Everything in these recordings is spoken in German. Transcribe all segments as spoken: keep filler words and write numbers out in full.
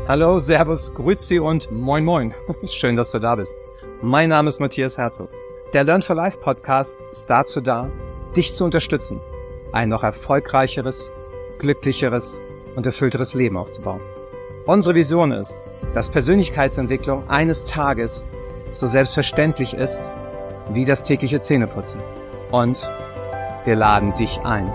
Hallo, Servus, Grüezi und Moin Moin. Schön, dass du da bist. Mein Name ist Matthias Herzog. Der Learn for Life Podcast ist dazu da, dich zu unterstützen, ein noch erfolgreicheres, glücklicheres und erfüllteres Leben aufzubauen. Unsere Vision ist, dass Persönlichkeitsentwicklung eines Tages so selbstverständlich ist wie das tägliche Zähneputzen. Und wir laden dich ein.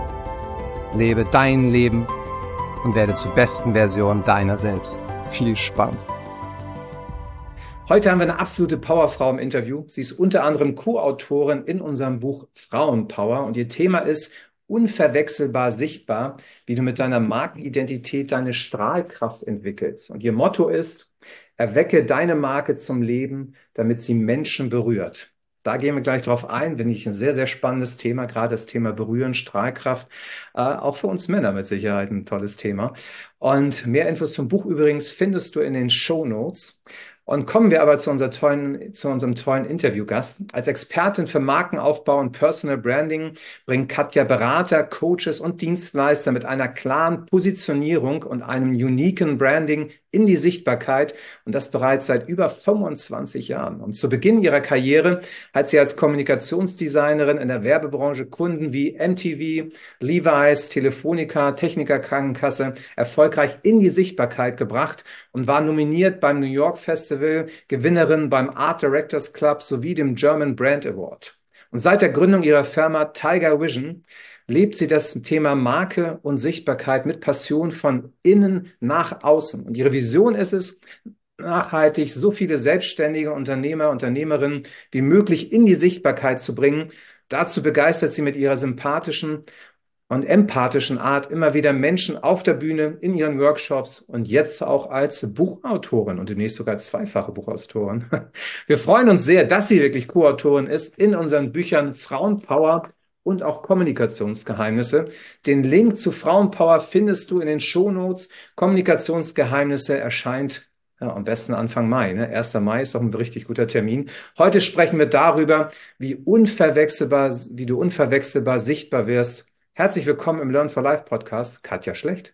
Lebe dein Leben und werde zur besten Version deiner selbst. Viel Spaß. Heute haben wir eine absolute Powerfrau im Interview. Sie ist unter anderem Co-Autorin in unserem Buch Frauenpower und ihr Thema ist unverwechselbar sichtbar, wie du mit deiner Markenidentität deine Strahlkraft entwickelst. Und ihr Motto ist, erwecke deine Marke zum Leben, damit sie Menschen berührt. Da gehen wir gleich drauf ein, finde ich ein sehr, sehr spannendes Thema, gerade das Thema Berühren, Strahlkraft, äh, auch für uns Männer mit Sicherheit ein tolles Thema. Und mehr Infos zum Buch übrigens findest du in den Shownotes. Und kommen wir aber zu, unserer tollen, zu unserem tollen Interviewgast. Als Expertin für Markenaufbau und Personal Branding bringt Katja Berater, Coaches und Dienstleister mit einer klaren Positionierung und einem uniken Branding in die Sichtbarkeit und das bereits seit über fünfundzwanzig Jahren. Und zu Beginn ihrer Karriere hat sie als Kommunikationsdesignerin in der Werbebranche Kunden wie M T V, Levi's, Telefonica, Techniker Krankenkasse erfolgreich in die Sichtbarkeit gebracht und war nominiert beim New York Festival, Gewinnerin beim Art Directors Club sowie dem German Brand Award. Und seit der Gründung ihrer Firma Tiger Vision lebt sie das Thema Marke und Sichtbarkeit mit Passion von innen nach außen. Und ihre Vision ist es, nachhaltig so viele selbstständige Unternehmer, Unternehmerinnen wie möglich in die Sichtbarkeit zu bringen. Dazu begeistert sie mit ihrer sympathischen und empathischen Art immer wieder Menschen auf der Bühne, in ihren Workshops und jetzt auch als Buchautorin und demnächst sogar zweifache Buchautorin. Wir freuen uns sehr, dass sie wirklich Co-Autorin ist in unseren Büchern Frauenpower und auch Kommunikationsgeheimnisse. Den Link zu Frauenpower findest du in den Shownotes. Kommunikationsgeheimnisse erscheint ja, am besten Anfang Mai. Ne? erster Mai ist doch ein richtig guter Termin. Heute sprechen wir darüber, wie unverwechselbar, wie du unverwechselbar sichtbar wirst. Herzlich willkommen im Learn for Life Podcast, Katja Schlecht.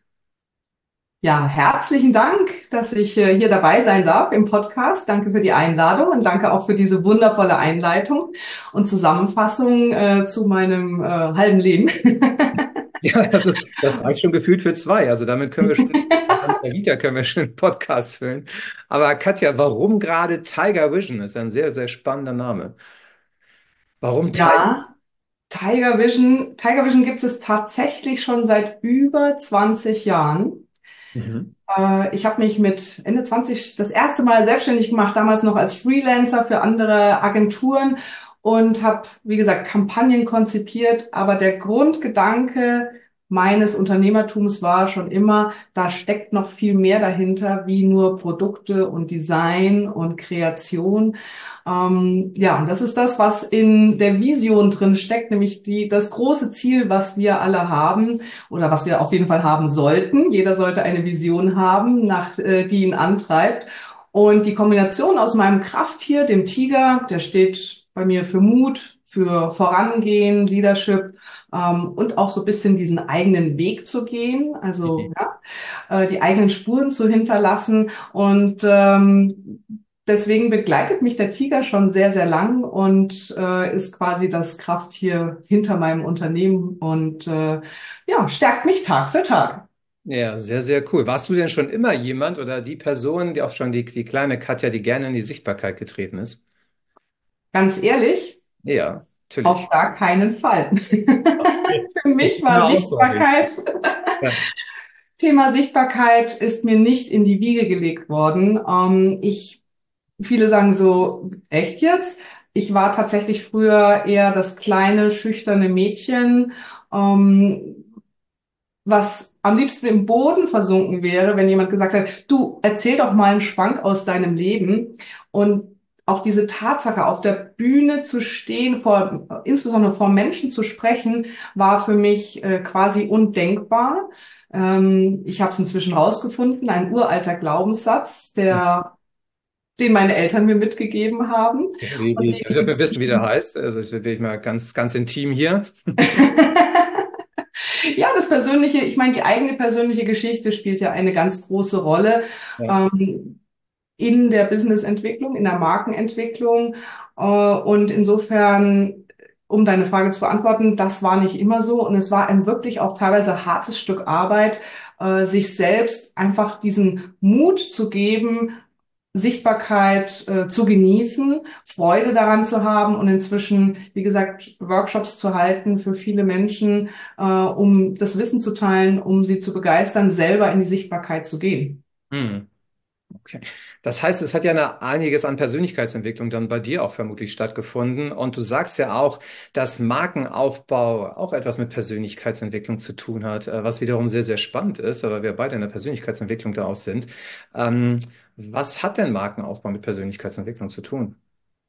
Ja, herzlichen Dank, dass ich äh, hier dabei sein darf im Podcast. Danke für die Einladung und danke auch für diese wundervolle Einleitung und Zusammenfassung äh, zu meinem äh, halben Leben. Ja, das ist, das reicht schon gefühlt für zwei. Also damit können wir schon, mit der Vita können wir schon einen Podcast füllen. Aber Katja, warum gerade Tiger Vision? Das ist ein sehr, sehr spannender Name. Warum Tiger? Ja, Tiger Vision. Tiger Vision gibt es tatsächlich schon seit über zwanzig Jahren. Mhm. Äh, ich habe mich mit Ende zwanzig das erste Mal selbstständig gemacht, damals noch als Freelancer für andere Agenturen und habe, wie gesagt, Kampagnen konzipiert. Aber der Grundgedanke meines Unternehmertums war schon immer, da steckt noch viel mehr dahinter, wie nur Produkte und Design und Kreation. Ähm, ja, und das ist das, was in der Vision drin steckt, nämlich die, das große Ziel, was wir alle haben oder was wir auf jeden Fall haben sollten. Jeder sollte eine Vision haben, nach, äh, die ihn antreibt. Und die Kombination aus meinem Krafttier, dem Tiger, der steht bei mir für Mut, für Vorangehen, Leadership, ähm, und auch so ein bisschen diesen eigenen Weg zu gehen, also Mhm. ja, äh, die eigenen Spuren zu hinterlassen. Und ähm, deswegen begleitet mich der Tiger schon sehr, sehr lang und äh, ist quasi das Krafttier hinter meinem Unternehmen und äh, ja, stärkt mich Tag für Tag. Ja, sehr, sehr cool. Warst du denn schon immer jemand oder die Person, die auch schon die, die kleine Katja, die gerne in die Sichtbarkeit getreten ist? Ganz ehrlich, Ja, natürlich. auf gar keinen Fall. Für mich Eine war Aussage. Sichtbarkeit, Ja. Thema Sichtbarkeit ist mir nicht in die Wiege gelegt worden. Ähm, ich, viele sagen so, echt jetzt? Ich war tatsächlich früher eher das kleine, schüchterne Mädchen, ähm, was am liebsten im Boden versunken wäre, wenn jemand gesagt hat, du, erzähl doch mal einen Schwank aus deinem Leben. Und auch diese Tatsache, auf der Bühne zu stehen, vor, insbesondere vor Menschen zu sprechen, war für mich äh, quasi undenkbar. Ähm, ich habe es inzwischen rausgefunden, ein uralter Glaubenssatz, der, den meine Eltern mir mitgegeben haben. Wie, Und wie, den wir ich wissen, wie der heißt. Also ich will ich mal ganz, ganz intim hier. Ja, das Persönliche, ich meine, die eigene persönliche Geschichte spielt ja eine ganz große Rolle Ja. ähm, in der Businessentwicklung, in der Markenentwicklung. Äh, und insofern, um deine Frage zu beantworten, das war nicht immer so. Und es war ein wirklich auch teilweise hartes Stück Arbeit, äh, sich selbst einfach diesen Mut zu geben, Sichtbarkeit äh, zu genießen, Freude daran zu haben und inzwischen, wie gesagt, Workshops zu halten für viele Menschen, äh, um das Wissen zu teilen, um sie zu begeistern, selber in die Sichtbarkeit zu gehen. Hm. Okay. Das heißt, es hat ja eine, einiges an Persönlichkeitsentwicklung dann bei dir auch vermutlich stattgefunden. Und du sagst ja auch, dass Markenaufbau auch etwas mit Persönlichkeitsentwicklung zu tun hat, äh, was wiederum sehr, sehr spannend ist, aber wir beide in der Persönlichkeitsentwicklung da auch sind. Ähm, was hat denn Markenaufbau mit Persönlichkeitsentwicklung zu tun?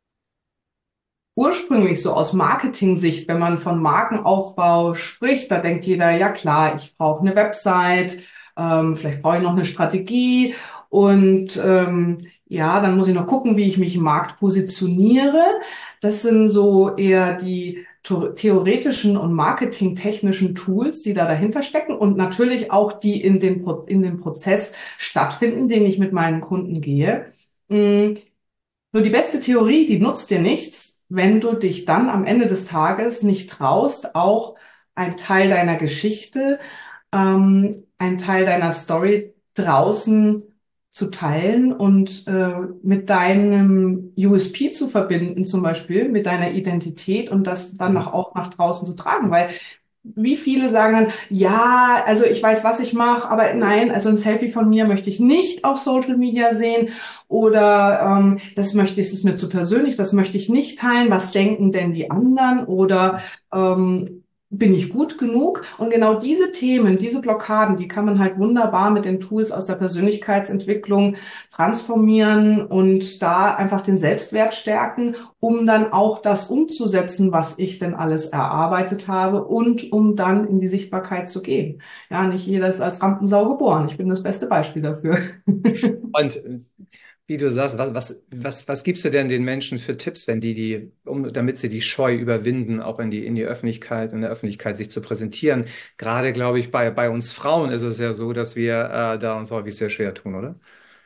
Ursprünglich so aus Marketing-Sicht, wenn man von Markenaufbau spricht, da denkt jeder, ja klar, ich brauche eine Website, ähm, vielleicht brauche ich noch eine Strategie und ähm, ja, dann muss ich noch gucken, wie ich mich im Markt positioniere. Das sind so eher die to- theoretischen und marketingtechnischen Tools, die da dahinter stecken und natürlich auch die in dem, Pro in dem Prozess stattfinden, den ich mit meinen Kunden gehe. Mm, Nur die beste Theorie, die nutzt dir nichts, wenn du dich dann am Ende des Tages nicht traust, auch einen Teil deiner Geschichte, ähm, einen Teil deiner Story draußen zu teilen und äh, mit deinem U S P zu verbinden, zum Beispiel mit deiner Identität und das dann Mhm. nach, auch nach draußen zu tragen, weil wie viele sagen dann, ja, also ich weiß, was ich mache, aber nein, also ein Selfie von mir möchte ich nicht auf Social Media sehen oder ähm, das möchte ich, das ist mir zu persönlich, das möchte ich nicht teilen. Was denken denn die anderen? Oder ähm, bin ich gut genug? Und genau diese Themen, diese Blockaden, die kann man halt wunderbar mit den Tools aus der Persönlichkeitsentwicklung transformieren und da einfach den Selbstwert stärken, um dann auch das umzusetzen, was ich denn alles erarbeitet habe und um dann in die Sichtbarkeit zu gehen. Ja, nicht jeder ist als Rampensau geboren. Ich bin das beste Beispiel dafür. Und äh, wie du sagst, was, was, was, was gibst du denn den Menschen für Tipps, wenn die die, um, damit sie die Scheu überwinden, auch in die, in die Öffentlichkeit, in der Öffentlichkeit sich zu präsentieren? Gerade, glaube ich, bei, bei uns Frauen ist es ja so, dass wir äh, da uns häufig sehr schwer tun, oder?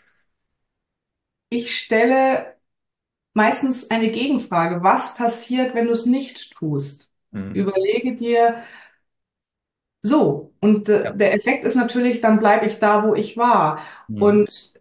Ich stelle meistens eine Gegenfrage. Was passiert, wenn du es nicht tust? Mhm. Überlege dir, so, und äh, Ja. der Effekt ist natürlich, dann bleibe ich da, wo ich war. Mhm. Und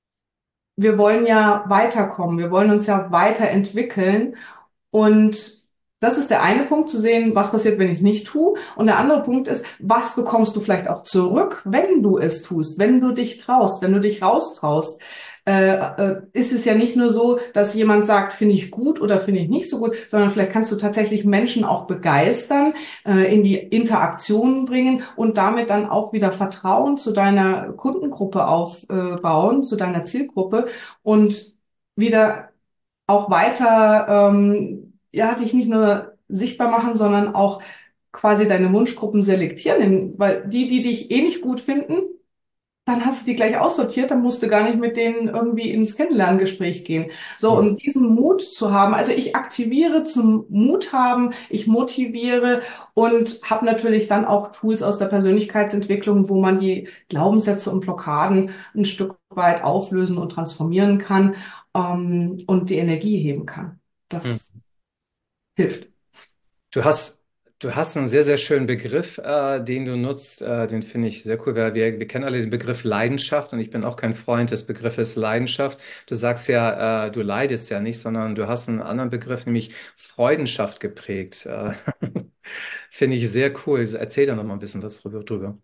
wir wollen ja weiterkommen, wir wollen uns ja weiterentwickeln. Und das ist der eine Punkt, zu sehen, was passiert, wenn ich es nicht tue. Und der andere Punkt ist, was bekommst du vielleicht auch zurück, wenn du es tust, wenn du dich traust, wenn du dich raustraust. Äh, äh, ist es ja nicht nur so, dass jemand sagt, finde ich gut oder finde ich nicht so gut, sondern vielleicht kannst du tatsächlich Menschen auch begeistern, äh, in die Interaktion bringen und damit dann auch wieder Vertrauen zu deiner Kundengruppe aufbauen, zu deiner Zielgruppe und wieder auch weiter, ähm, ja, dich nicht nur sichtbar machen, sondern auch quasi deine Wunschgruppen selektieren, weil die, die dich eh nicht gut finden, dann hast du die gleich aussortiert, dann musst du gar nicht mit denen irgendwie ins Kennenlerngespräch gehen. So, Mhm. und diesen Mut zu haben, also ich aktiviere zum Mut haben, ich motiviere und habe natürlich dann auch Tools aus der Persönlichkeitsentwicklung, wo man die Glaubenssätze und Blockaden ein Stück weit auflösen und transformieren kann, ähm, und die Energie heben kann. Das Mhm. hilft. Du hast, du hast einen sehr, sehr schönen Begriff, äh, den du nutzt. Äh, den finde ich sehr cool, weil wir, wir kennen alle den Begriff Leidenschaft und ich bin auch kein Freund des Begriffes Leidenschaft. Du sagst ja, äh, du leidest ja nicht, sondern du hast einen anderen Begriff, nämlich Freudenschaft geprägt. Äh, finde ich sehr cool. Erzähl da noch mal ein bisschen was drüber. drüber.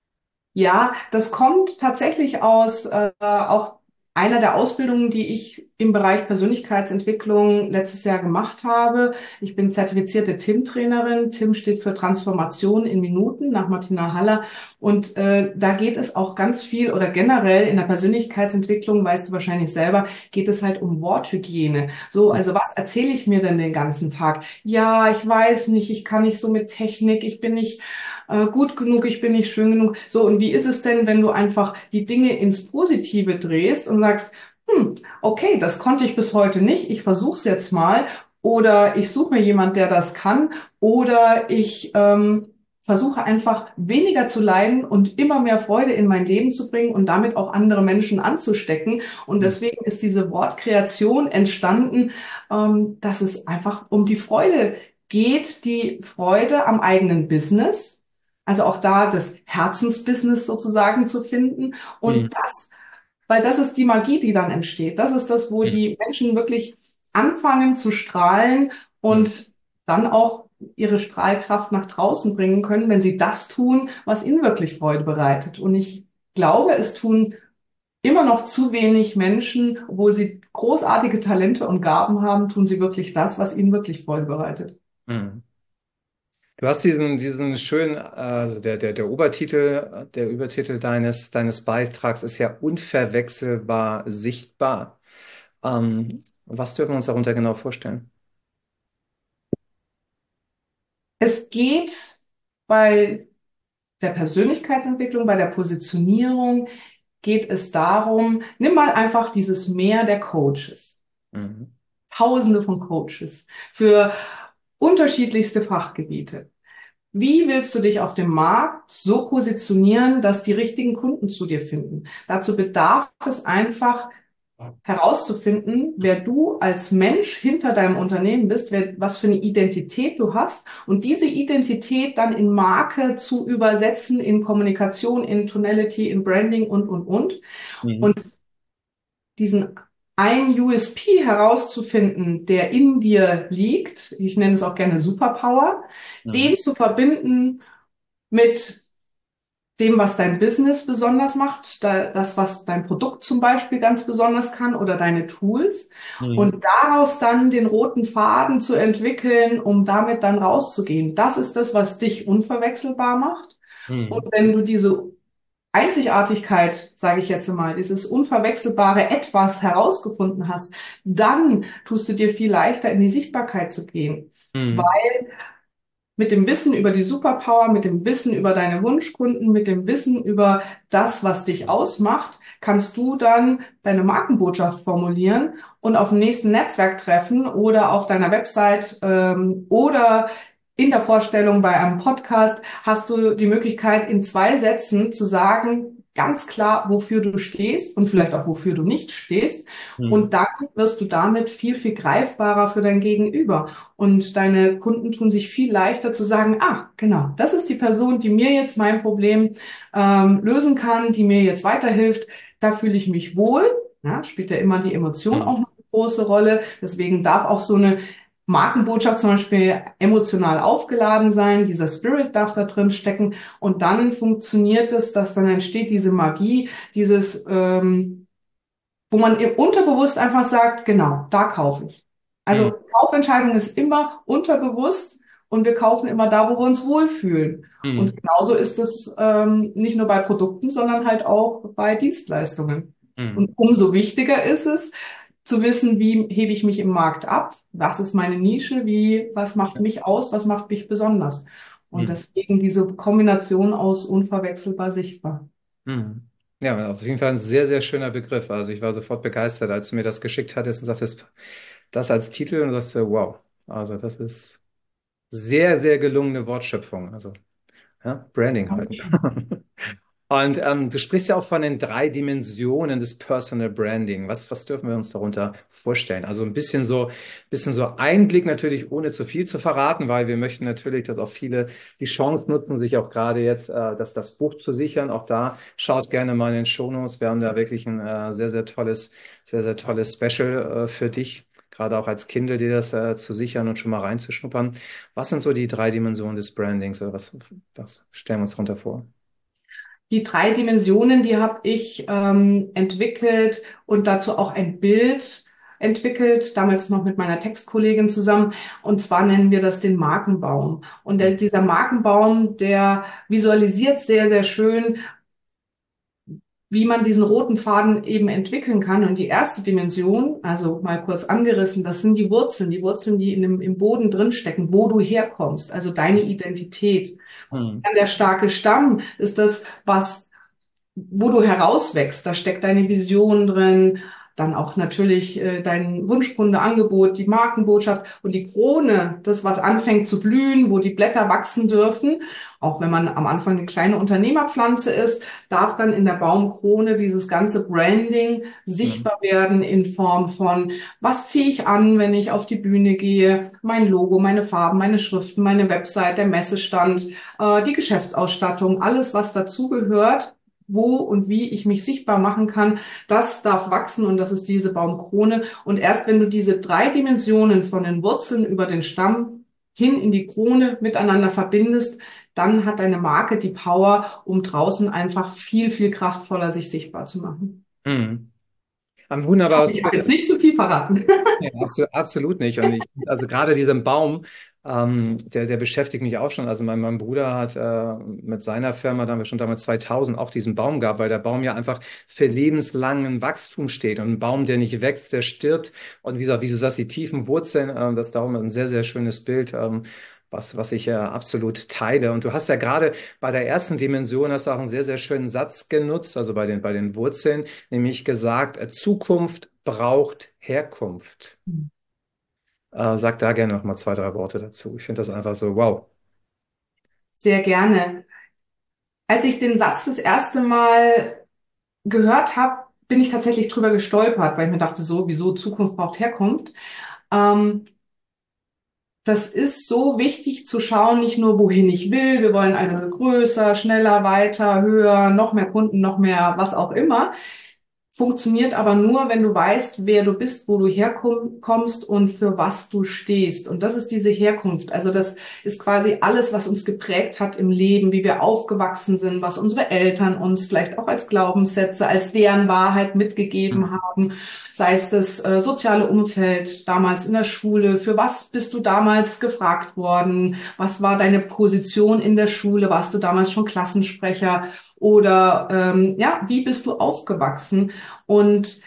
Ja, das kommt tatsächlich aus äh, auch einer der Ausbildungen, die ich im Bereich Persönlichkeitsentwicklung letztes Jahr gemacht habe. Ich bin zertifizierte T I M-Trainerin. T I M steht für Transformation in Minuten nach Martina Haller. Und äh, da geht es auch ganz viel oder generell in der Persönlichkeitsentwicklung, weißt du wahrscheinlich selber, geht es halt um Worthygiene. So, also was erzähle ich mir denn den ganzen Tag? Ja, ich weiß nicht, ich kann nicht so mit Technik, ich bin nicht äh, gut genug, ich bin nicht schön genug. So, und wie ist es denn, wenn du einfach die Dinge ins Positive drehst und sagst, hm, okay, das konnte ich bis heute nicht, ich versuche es jetzt mal oder ich suche mir jemand, der das kann oder ich ähm, versuche einfach weniger zu leiden und immer mehr Freude in mein Leben zu bringen und damit auch andere Menschen anzustecken. Und deswegen ist diese Wortkreation entstanden, ähm, dass es einfach um die Freude geht, die Freude am eigenen Business, also auch da das Herzensbusiness sozusagen zu finden. Mhm. Und das, weil das ist die Magie, die dann entsteht. Das ist das, wo Mhm. die Menschen wirklich anfangen zu strahlen Mhm. und dann auch ihre Strahlkraft nach draußen bringen können, wenn sie das tun, was ihnen wirklich Freude bereitet. Und ich glaube, es tun immer noch zu wenig Menschen, wo sie großartige Talente und Gaben haben, tun sie wirklich das, was ihnen wirklich Freude bereitet. Mhm. Du hast diesen, diesen schönen, also der, der, der Obertitel, der Übertitel deines, deines Beitrags ist ja unverwechselbar sichtbar. Ähm, was dürfen wir uns darunter genau vorstellen? Es geht bei der Persönlichkeitsentwicklung, bei der Positionierung, geht es darum, nimm mal einfach dieses Meer der Coaches. Mhm. Tausende von Coaches für unterschiedlichste Fachgebiete. Wie willst du dich auf dem Markt so positionieren, dass die richtigen Kunden zu dir finden? Dazu bedarf es einfach herauszufinden, wer du als Mensch hinter deinem Unternehmen bist, wer, was für eine Identität du hast und diese Identität dann in Marke zu übersetzen, in Kommunikation, in Tonality, in Branding und, und, und. Mhm. Und diesen ein U S P herauszufinden, der in dir liegt, ich nenne es auch gerne Superpower, Mhm. den zu verbinden mit dem, was dein Business besonders macht, da, das, was dein Produkt zum Beispiel ganz besonders kann oder deine Tools Mhm. und daraus dann den roten Faden zu entwickeln, um damit dann rauszugehen. Das ist das, was dich unverwechselbar macht. Und Mhm. wenn du diese Einzigartigkeit, sage ich jetzt mal, dieses unverwechselbare Etwas herausgefunden hast, dann tust du dir viel leichter in die Sichtbarkeit zu gehen. Mhm. Weil mit dem Wissen über die Superpower, mit dem Wissen über deine Wunschkunden, mit dem Wissen über das, was dich ausmacht, kannst du dann deine Markenbotschaft formulieren und auf dem nächsten Netzwerktreffen oder auf deiner Website ähm, oder in der Vorstellung bei einem Podcast hast du die Möglichkeit, in zwei Sätzen zu sagen, ganz klar, wofür du stehst und vielleicht auch, wofür du nicht stehst. Mhm. Und dann wirst du damit viel, viel greifbarer für dein Gegenüber. Und deine Kunden tun sich viel leichter zu sagen, ah, genau, das ist die Person, die mir jetzt mein Problem ähm, lösen kann, die mir jetzt weiterhilft. Da fühle ich mich wohl. Ja, spielt ja immer die Emotion auch Mhm. eine große Rolle. Deswegen darf auch so eine Markenbotschaft zum Beispiel emotional aufgeladen sein. Dieser Spirit darf da drin stecken. Und dann funktioniert es, dass dann entsteht diese Magie, dieses ähm, wo man im unterbewusst einfach sagt, genau, da kaufe ich. Mhm. Also Kaufentscheidung ist immer unterbewusst und wir kaufen immer da, wo wir uns wohlfühlen. Und Mhm. genauso ist es ähm, nicht nur bei Produkten, sondern halt auch bei Dienstleistungen. Mhm. Und umso wichtiger ist es, zu wissen, wie hebe ich mich im Markt ab, was ist meine Nische, wie, was macht mich aus, was macht mich besonders. Und Mhm. deswegen diese Kombination aus unverwechselbar sichtbar. Mhm. Ja, auf jeden Fall ein sehr, sehr schöner Begriff. Also ich war sofort begeistert, als du mir das geschickt hattest und sagtest, das als Titel und sagst, wow. Also das ist sehr, sehr gelungene Wortschöpfung. Also ja, Branding halt. Und ähm, du sprichst ja auch von den drei Dimensionen des Personal Branding. Was, was dürfen wir uns darunter vorstellen? Also ein bisschen so, bisschen so Einblick natürlich, ohne zu viel zu verraten, weil wir möchten natürlich, dass auch viele die Chance nutzen, sich auch gerade jetzt äh, das, das Buch zu sichern. Auch da schaut gerne mal in den Shownotes. Wir haben da wirklich ein äh, sehr, sehr tolles, sehr, sehr tolles Special äh, für dich. Gerade auch als Kindle, dir das äh, zu sichern und schon mal reinzuschnuppern. Was sind so die drei Dimensionen des Brandings oder was, was stellen wir uns darunter vor? Die drei Dimensionen, die habe ich ähm, entwickelt und dazu auch ein Bild entwickelt, damals noch mit meiner Textkollegin zusammen. Und zwar nennen wir das den Markenbaum. Und der, dieser Markenbaum, der visualisiert sehr, sehr schön, wie man diesen roten Faden eben entwickeln kann. Und die erste Dimension, also mal kurz angerissen, das sind die Wurzeln, die Wurzeln, die in dem, im Boden drinstecken, wo du herkommst, also deine Identität. Hm. Dann der starke Stamm ist das, was, wo du herauswächst. Da steckt deine Vision drin, Dann auch natürlich äh, dein Wunschkundeangebot, die Markenbotschaft und die Krone, das, was anfängt zu blühen, wo die Blätter wachsen dürfen. Auch wenn man am Anfang eine kleine Unternehmerpflanze ist, darf dann in der Baumkrone dieses ganze Branding Mhm. sichtbar werden in Form von, was ziehe ich an, wenn ich auf die Bühne gehe, mein Logo, meine Farben, meine Schriften, meine Website, der Messestand, äh, die Geschäftsausstattung, alles, was dazugehört, wo und wie ich mich sichtbar machen kann, das darf wachsen und das ist diese Baumkrone. Und erst wenn du diese drei Dimensionen von den Wurzeln über den Stamm hin in die Krone miteinander verbindest, dann hat deine Marke die Power, um draußen einfach viel, viel kraftvoller sich sichtbar zu machen. Mhm. Ein Ich hoffe, wunderbares ich habe Bild. jetzt nicht zu viel verraten. Ja, absolut, absolut nicht. Und ich, also gerade diesen Baum, ähm, der, der beschäftigt mich auch schon. Also mein, mein Bruder hat äh, mit seiner Firma, da haben wir schon damals zweitausend auch diesen Baum gehabt, weil der Baum ja einfach für lebenslangen Wachstum steht. Und ein Baum, der nicht wächst, der stirbt. Und wie gesagt, wie du sagst, die tiefen Wurzeln, äh, das ist darum ein sehr, sehr schönes Bild. Ähm, Was, was ich äh, absolut teile. Und du hast ja gerade bei der ersten Dimension hast du auch einen sehr, sehr schönen Satz genutzt, also bei den, bei den Wurzeln, nämlich gesagt, äh, Zukunft braucht Herkunft. Äh, sag da gerne noch mal zwei, drei Worte dazu. Ich finde das einfach so, wow. Sehr gerne. Als ich den Satz das erste Mal gehört habe, bin ich tatsächlich drüber gestolpert, weil ich mir dachte, so, wieso Zukunft braucht Herkunft. Ähm, Das ist so wichtig zu schauen, nicht nur wohin ich will. Wir wollen also größer, schneller, weiter, höher, noch mehr Kunden, noch mehr, was auch immer. Funktioniert aber nur, wenn du weißt, wer du bist, wo du herkommst und für was du stehst. Und das ist diese Herkunft. Also das ist quasi alles, was uns geprägt hat im Leben, wie wir aufgewachsen sind, was unsere Eltern uns vielleicht auch als Glaubenssätze, als deren Wahrheit mitgegeben Hm. haben. Sei es das äh, soziale Umfeld damals in der Schule. Für was bist du damals gefragt worden? Was war deine Position in der Schule? Warst du damals schon Klassensprecher? Oder ähm, ja, wie bist du aufgewachsen? Und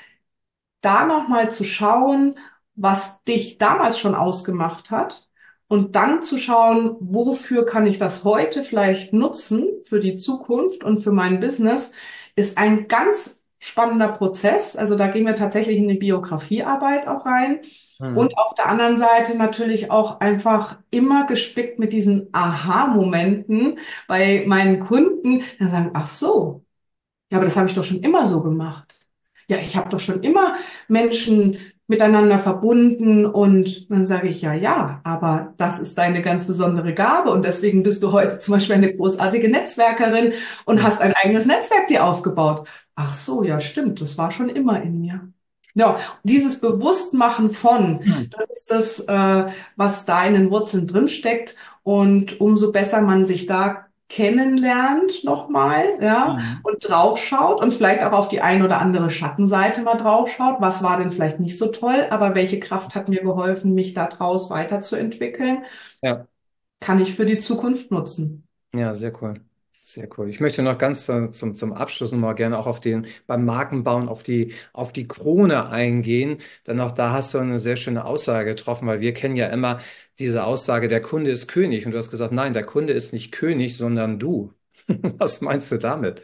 da nochmal zu schauen, was dich damals schon ausgemacht hat und dann zu schauen, wofür kann ich das heute vielleicht nutzen für die Zukunft und für mein Business, ist ein ganz spannender Prozess. Also da gehen wir tatsächlich in die Biografiearbeit auch rein. Und Hm. auf der anderen Seite natürlich auch einfach immer gespickt mit diesen Aha-Momenten bei meinen Kunden, die sagen, ach so, ja, aber das habe ich doch schon immer so gemacht. Ja, ich habe doch schon immer Menschen miteinander verbunden und dann sage ich, ja, ja, aber das ist deine ganz besondere Gabe und deswegen bist du heute zum Beispiel eine großartige Netzwerkerin und Hm. hast ein eigenes Netzwerk dir aufgebaut. Ach so, ja, stimmt, das war schon immer in mir. Ja, dieses Bewusstmachen von, Hm. das ist das, äh, was da in den Wurzeln drinsteckt und umso besser man sich da kennenlernt nochmal, ja, Hm. und draufschaut und vielleicht auch auf die ein oder andere Schattenseite mal draufschaut. Was war denn vielleicht nicht so toll, aber welche Kraft hat mir geholfen, mich da draus weiterzuentwickeln? Ja, Kann ich für die Zukunft nutzen. ja, sehr cool. Sehr cool. Ich möchte noch ganz äh, zum, zum Abschluss noch mal gerne auch auf den, beim Markenbauen auf die, auf die Krone eingehen. Denn auch da hast du eine sehr schöne Aussage getroffen, weil wir kennen ja immer diese Aussage, der Kunde ist König. Und du hast gesagt, nein, der Kunde ist nicht König, sondern du. Was meinst du damit?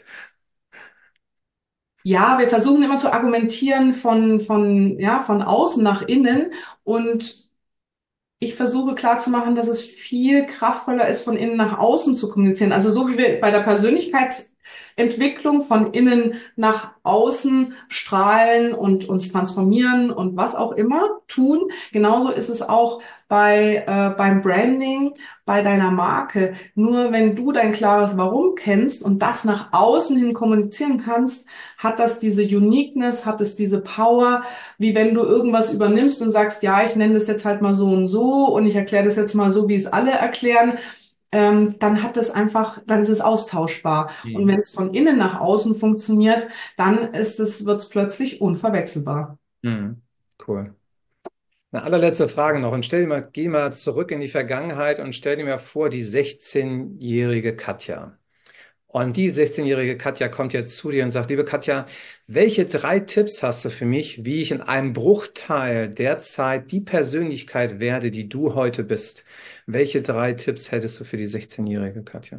Ja, wir versuchen immer zu argumentieren von, von, ja, von außen nach innen und ich versuche klarzumachen, dass es viel kraftvoller ist, von innen nach außen zu kommunizieren. Also so wie wir bei der Persönlichkeitsentwicklung von innen nach außen strahlen und uns transformieren und was auch immer tun, genauso ist es auch bei äh, beim Branding, bei deiner Marke. Nur wenn du dein klares Warum kennst und das nach außen hin kommunizieren kannst, hat das diese Uniqueness, hat es diese Power, wie wenn du irgendwas übernimmst und sagst, ja, ich nenne das jetzt halt mal so und so und ich erkläre das jetzt mal so, wie es alle erklären, ähm, dann hat es einfach, dann ist es austauschbar. Und Hm. wenn es von innen nach außen funktioniert, dann ist es, wird es plötzlich unverwechselbar. Hm. Cool. Eine allerletzte Frage noch und stell dir mal, geh mal zurück in die Vergangenheit und stell dir mal vor, die sechzehnjährige Katja. Und die sechzehnjährige Katja kommt jetzt zu dir und sagt, liebe Katja, welche drei Tipps hast du für mich, wie ich in einem Bruchteil der Zeit die Persönlichkeit werde, die du heute bist? Welche drei Tipps hättest du für die sechzehnjährige Katja?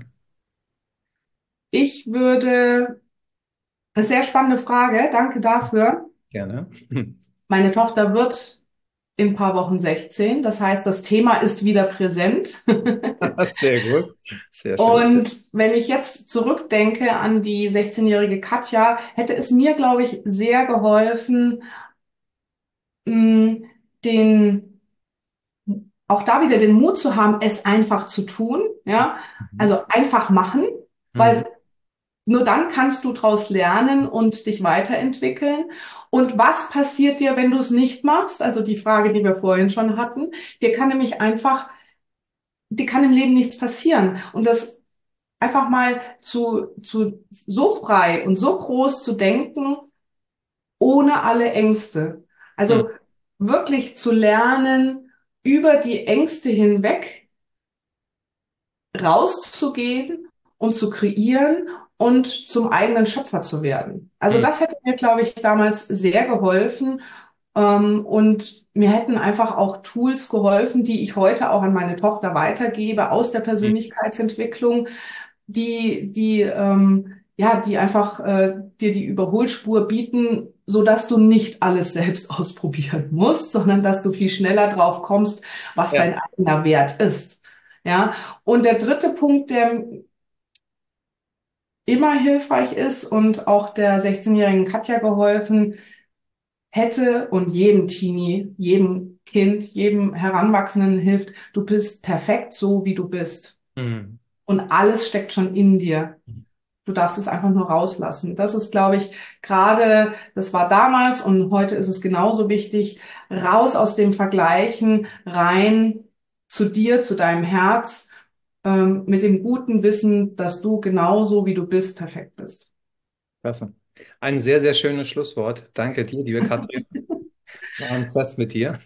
Ich würde, eine sehr spannende Frage, danke dafür. Gerne. Hm. Meine Tochter wird in ein paar Wochen sechzehn. Das heißt, das Thema ist wieder präsent. Sehr gut. Sehr schön. Und wenn ich jetzt zurückdenke an die sechzehnjährige Katja, hätte es mir, glaube ich, sehr geholfen, mh, den, auch da wieder den Mut zu haben, es einfach zu tun, ja, Mhm. also einfach machen, Mhm. weil nur dann kannst du daraus lernen und dich weiterentwickeln. Und was passiert dir, wenn du es nicht machst? Also die Frage, die wir vorhin schon hatten. Dir kann nämlich einfach, dir kann im Leben nichts passieren. Und das einfach mal zu, zu so frei und so groß zu denken, ohne alle Ängste. Mhm. Also wirklich zu lernen, über die Ängste hinweg rauszugehen und zu kreieren und zum eigenen Schöpfer zu werden. Also Mhm. das hätte mir, glaube ich, damals sehr geholfen. Ähm, und mir hätten einfach auch Tools geholfen, die ich heute auch an meine Tochter weitergebe aus der Mhm. Persönlichkeitsentwicklung, die, die, ähm, ja, die einfach äh, dir die Überholspur bieten, so dass du nicht alles selbst ausprobieren musst, sondern dass du viel schneller drauf kommst, was Ja. dein eigener Wert ist. Ja. Und der dritte Punkt, der immer hilfreich ist und auch der sechzehnjährigen Katja geholfen hätte und jedem Teenie, jedem Kind, jedem Heranwachsenden hilft, du bist perfekt so, wie du bist. Mhm. Und alles steckt schon in dir. Du darfst es einfach nur rauslassen. Das ist, glaube ich, gerade, das war damals und heute ist es genauso wichtig, raus aus dem Vergleichen, rein zu dir, zu deinem Herz, ähm, mit dem guten Wissen, dass du genauso, wie du bist, perfekt bist. Klasse. Ein sehr, sehr schönes Schlusswort. Danke dir, liebe Katrin. War ein Fest mit dir.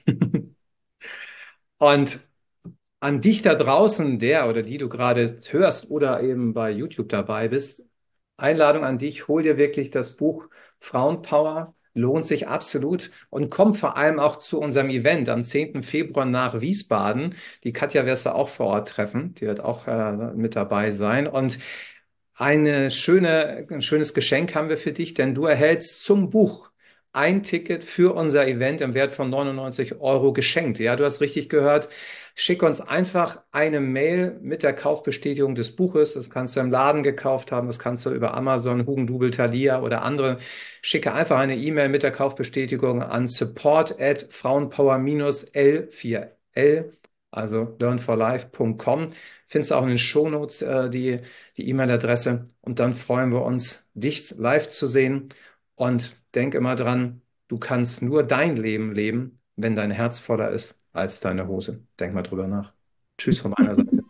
Und an dich da draußen, der oder die du gerade hörst oder eben bei YouTube dabei bist, Einladung an dich, hol dir wirklich das Buch Frauenpower, lohnt sich absolut und komm vor allem auch zu unserem Event am zehnten Februar nach Wiesbaden. Die Katja wirst du auch vor Ort treffen, die wird auch äh, mit dabei sein und eine schöne, ein schönes Geschenk haben wir für dich, denn du erhältst zum Buch ein Ticket für unser Event im Wert von neunundneunzig Euro geschenkt. Ja, du hast richtig gehört. Schick uns einfach eine Mail mit der Kaufbestätigung des Buches. Das kannst du im Laden gekauft haben, das kannst du über Amazon, Hugendubel, Thalia oder andere. Schicke einfach eine E-Mail mit der Kaufbestätigung an support at frauenpower L vier L, also learn for life punkt com. Findest du auch in den Shownotes äh, die die E-Mail-Adresse und dann freuen wir uns, dich live zu sehen. Und denk immer dran, du kannst nur dein Leben leben, wenn dein Herz voller ist als deine Hose. Denk mal drüber nach. Tschüss von meiner Seite.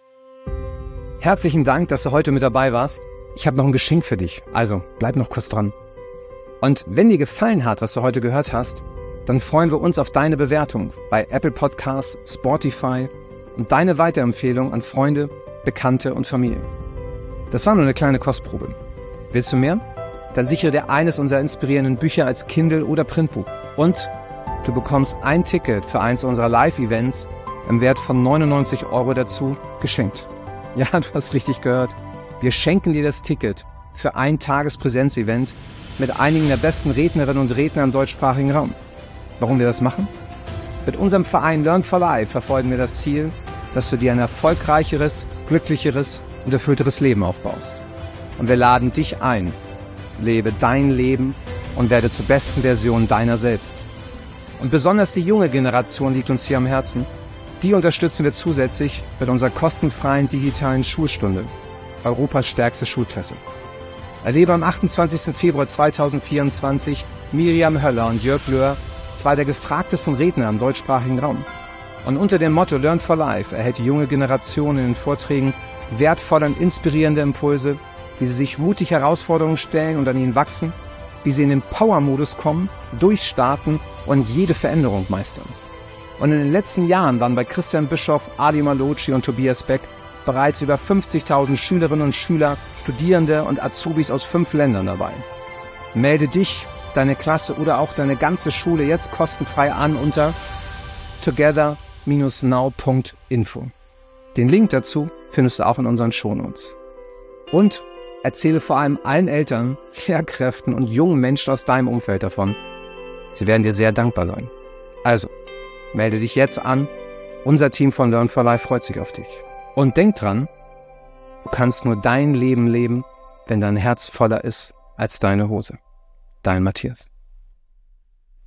Herzlichen Dank, dass du heute mit dabei warst. Ich habe noch ein Geschenk für dich, also bleib noch kurz dran. Und wenn dir gefallen hat, was du heute gehört hast, dann freuen wir uns auf deine Bewertung bei Apple Podcasts, Spotify und deine Weiterempfehlung an Freunde, Bekannte und Familie. Das war nur eine kleine Kostprobe. Willst du mehr? Dann sichere dir eines unserer inspirierenden Bücher als Kindle oder Printbuch. Und du bekommst ein Ticket für eins unserer Live-Events im Wert von neunundneunzig Euro dazu geschenkt. Ja, du hast richtig gehört. Wir schenken dir das Ticket für ein Tagespräsenz-Event mit einigen der besten Rednerinnen und Redner im deutschsprachigen Raum. Warum wir das machen? Mit unserem Verein Learn for Life verfolgen wir das Ziel, dass du dir ein erfolgreicheres, glücklicheres und erfüllteres Leben aufbaust. Und wir laden dich ein. Lebe dein Leben und werde zur besten Version deiner selbst. Und besonders die junge Generation liegt uns hier am Herzen. Die unterstützen wir zusätzlich mit unserer kostenfreien digitalen Schulstunde, Europas stärkste Schulklasse. Erlebe am achtundzwanzigsten Februar zweitausendvierundzwanzig Miriam Höller und Jörg Löhr, zwei der gefragtesten Redner im deutschsprachigen Raum. Und unter dem Motto Learn for Life erhält die junge Generation in den Vorträgen wertvolle und inspirierende Impulse, wie sie sich mutig Herausforderungen stellen und an ihnen wachsen, wie sie in den Power-Modus kommen, durchstarten und jede Veränderung meistern. Und in den letzten Jahren waren bei Christian Bischoff, Ali Malocci und Tobias Beck bereits über fünfzigtausend Schülerinnen und Schüler, Studierende und Azubis aus fünf Ländern dabei. Melde dich, deine Klasse oder auch deine ganze Schule jetzt kostenfrei an unter together dash now punkt info. Den Link dazu findest du auch in unseren Shownotes. Und erzähle vor allem allen Eltern, Lehrkräften und jungen Menschen aus deinem Umfeld davon, Sie werden dir sehr dankbar sein. Also, melde dich jetzt an. Unser Team von Learn for Life freut sich auf dich. Und denk dran, du kannst nur dein Leben leben, wenn dein Herz voller ist als deine Hose. Dein Matthias.